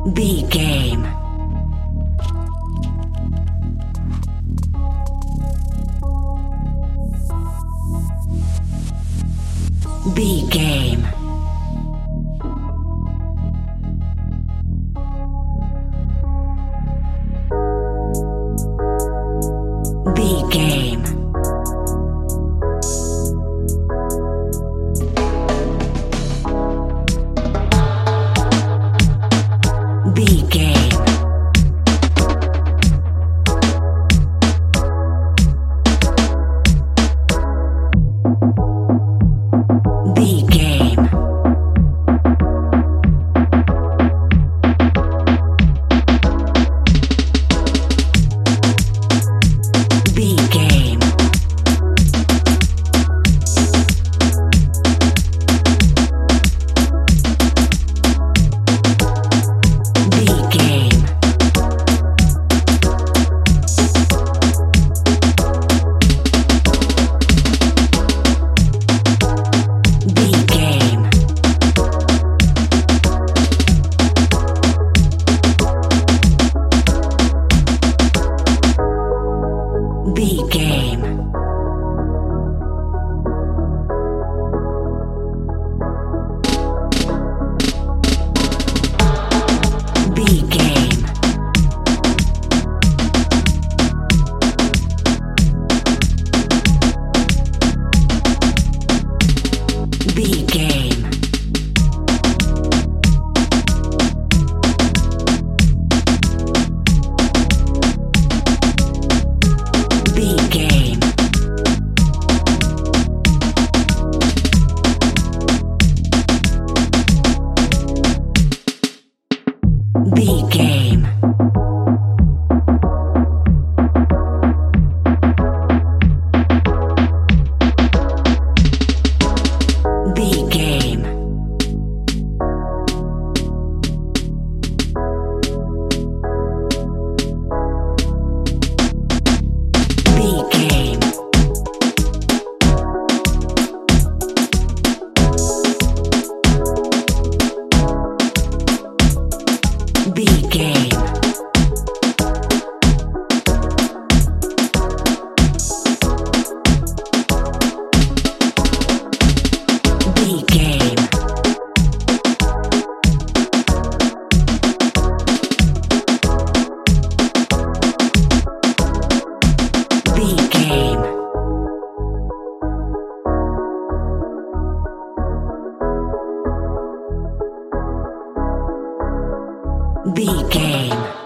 B game. B game. B game. B game. B game. B game. B game. B game. B game. B game. B game. B game. B game. B game. B game. B game. B game. B game. B game.